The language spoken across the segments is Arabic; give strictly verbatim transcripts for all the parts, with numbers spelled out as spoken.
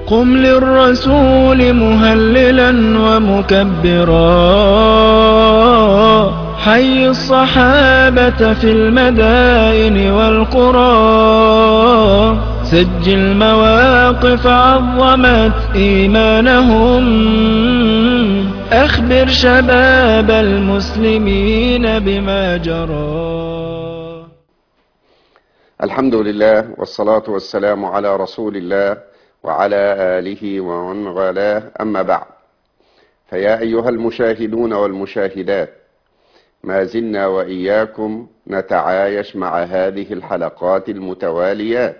قم للرسول مهللا ومكبرا، حي الصحابة في المدائن والقرى، سجل مواقف عظمت إيمانهم، أخبر شباب المسلمين بما جرى. الحمد لله والصلاة والسلام على رسول الله وعلى آله ومن والاه، أما بعد، فيا أيها المشاهدون والمشاهدات، ما زلنا وإياكم نتعايش مع هذه الحلقات المتواليات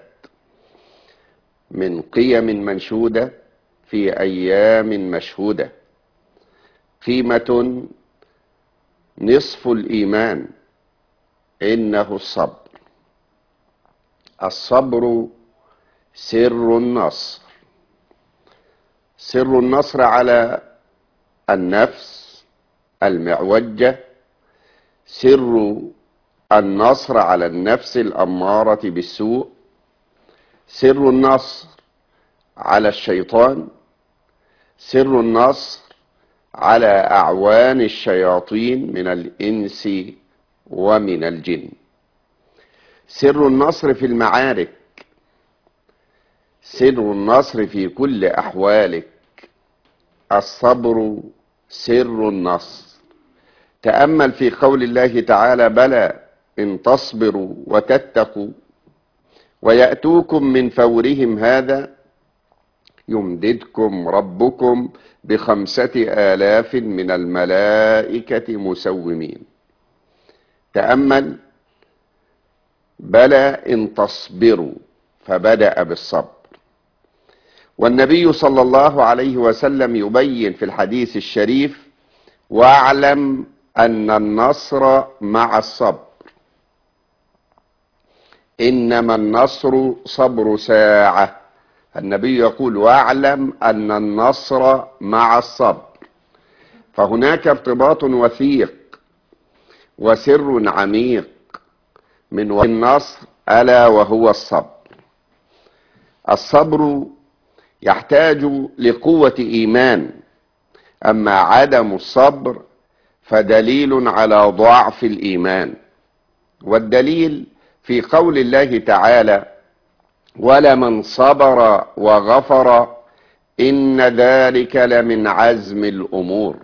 من قيم منشودة في أيام مشهودة. قيمة نصف الإيمان إنه الصبر. الصبر سر النصر، سر النصر على النفس المعوجة، سر النصر على النفس الأمارة بالسوء، سر النصر على الشيطان، سر النصر على أعوان الشياطين من الإنس ومن الجن، سر النصر في المعارك، سر النصر في كل أحوالك. الصبر سر النصر. تأمل في قول الله تعالى: بلى إن تصبروا وتتقوا ويأتوكم من فورهم هذا يمددكم ربكم بخمسة آلاف من الملائكة مسومين. تأمل: بلى إن تصبروا، فبدأ بالصبر. والنبي صلى الله عليه وسلم يبين في الحديث الشريف: واعلم أن النصر مع الصبر، إنما النصر صبر ساعة. النبي يقول: واعلم أن النصر مع الصبر. فهناك ارتباط وثيق وسر عميق من النصر، ألا وهو الصبر. الصبر يحتاج لقوة إيمان، أما عدم الصبر فدليل على ضعف الإيمان. والدليل في قول الله تعالى: ولمن صبر وغفر إن ذلك لمن عزم الأمور.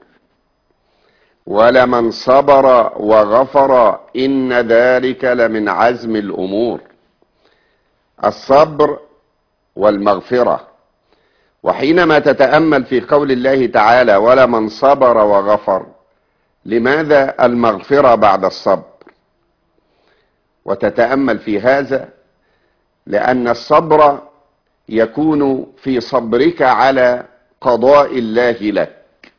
ولمن صبر وغفر إن ذلك لمن عزم الأمور. الصبر والمغفرة. وحينما تتأمل في قول الله تعالى: ولمن صبر وغفر، لماذا المغفرة بعد الصبر؟ وتتأمل في هذا لأن الصبر يكون في صبرك على قضاء الله لك.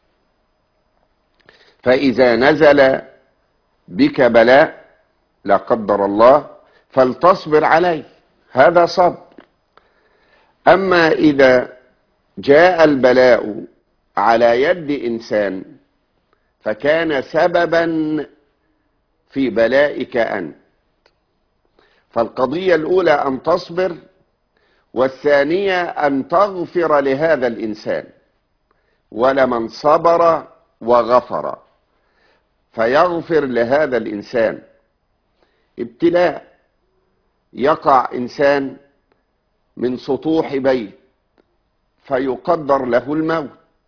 فإذا نزل بك بلاء لا قدر الله فلتصبر عليه، هذا صبر. أما إذا جاء البلاء على يد إنسان فكان سببا في بلائك أنت، فالقضية الأولى أن تصبر، والثانية أن تغفر لهذا الإنسان. ولمن صبر وغفر، فيغفر لهذا الإنسان. ابتلاء، يقع إنسان من سطوح بيت فيقدر له الموت،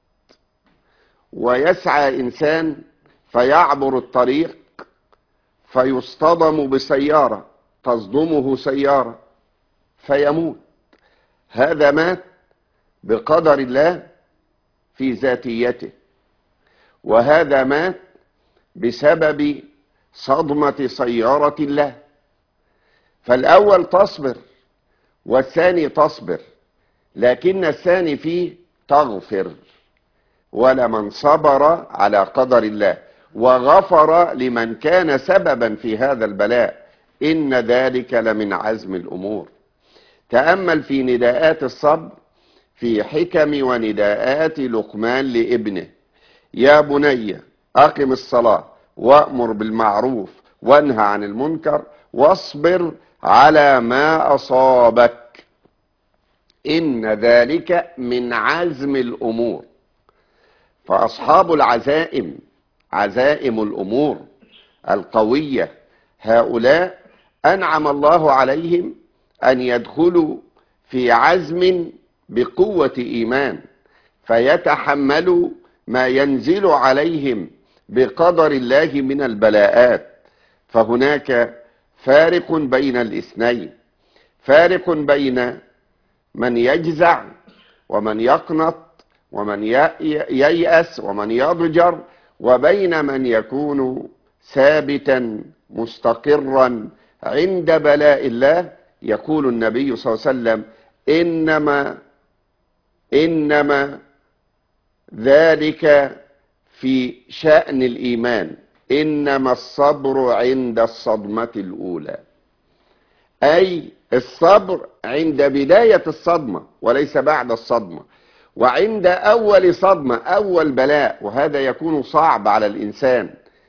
ويسعى إنسان فيعبر الطريق فيصطدم بسيارة، تصدمه سيارة فيموت. هذا مات بقدر الله في ذاتيته، وهذا مات بسبب صدمة سيارة الله. فالأول تصبر والثاني تصبر، لكن الثاني فيه تغفر. ولمن صبر على قدر الله وغفر لمن كان سببا في هذا البلاء إن ذلك لمن عزم الأمور. تأمل في نداءات الصبر في حكم ونداءات لقمان لابنه: يا بني أقم الصلاة وأمر بالمعروف وانهى عن المنكر واصبر على ما أصابك إن ذلك من عزم الأمور. فأصحاب العزائم، عزائم الأمور القوية، هؤلاء أنعم الله عليهم أن يدخلوا في عزم بقوة إيمان، فيتحملوا ما ينزل عليهم بقدر الله من البلاءات. فهناك فارق بين الاثنين، فارق بين من يجزع ومن يقنط ومن ييأس ومن يضجر، وبين من يكون ثابتا مستقرا عند بلاء الله. يقول النبي صلى الله عليه وسلم: إنما إنما ذلك في شأن الإيمان، إنما الصبر عند الصدمة الأولى، أي الصبر عند بداية الصدمة وليس بعد الصدمة، وعند أول صدمة، أول بلاء، وهذا يكون صعب على الإنسان.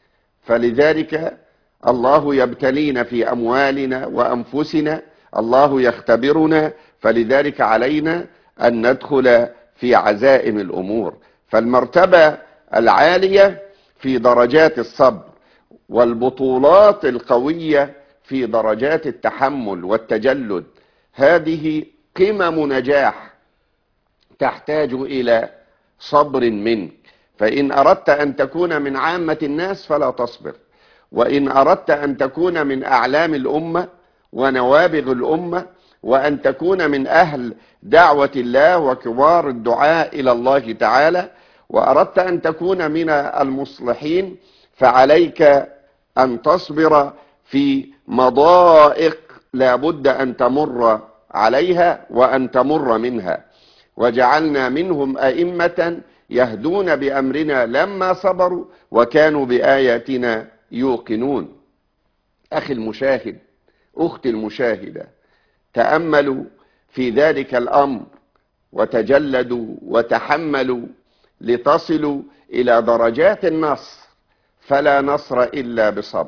فلذلك الله يبتلينا في أموالنا وأنفسنا، الله يختبرنا، فلذلك علينا أن ندخل في عزائم الأمور. فالمرتبة العالية في درجات الصبر، والبطولات القوية في درجات التحمل والتجلد، هذه قمم نجاح تحتاج إلى صبر منك. فإن أردت أن تكون من عامة الناس فلا تصبر، وإن أردت أن تكون من أعلام الأمة ونوابغ الأمة، وأن تكون من أهل دعوة الله وكبار الدعاء إلى الله تعالى، وأردت أن تكون من المصلحين، فعليك أن تصبر في مضائق لا بد أن تمر عليها وأن تمر منها. وجعلنا منهم أئمة يهدون بأمرنا لما صبروا وكانوا بآياتنا يوقنون. أخي المشاهد، أختي المشاهدة، تأملوا في ذلك الأمر وتجلدوا وتحملوا لتصلوا إلى درجات النصر. فلا نصر إلا بصبر،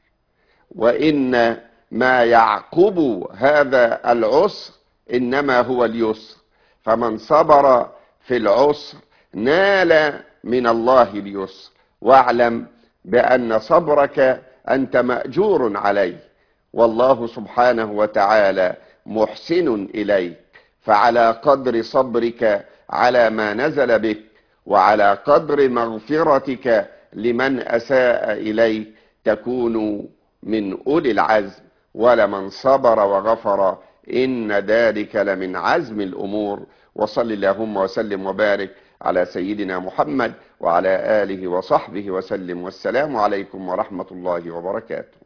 وإن ما يعقب هذا العسر إنما هو اليسر. فمن صبر في العسر نال من الله اليسر. واعلم بأن صبرك أنت مأجور عليه، والله سبحانه وتعالى محسن إليك. فعلى قدر صبرك على ما نزل بك، وعلى قدر مغفرتك لمن أساء إليك، تكون من أولي العزم. ولمن صبر وغفر إن ذلك لمن عزم الأمور. وصل اللهم وسلم وبارك على سيدنا محمد وعلى آله وصحبه وسلم، والسلام عليكم ورحمة الله وبركاته.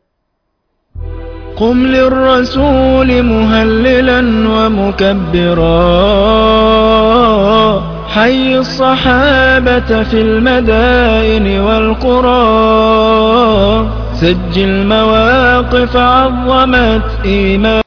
قم للرسول مهللا ومكبرا، حي الصحابة في المدائن والقرى، سجل مواقف عظمت إيمان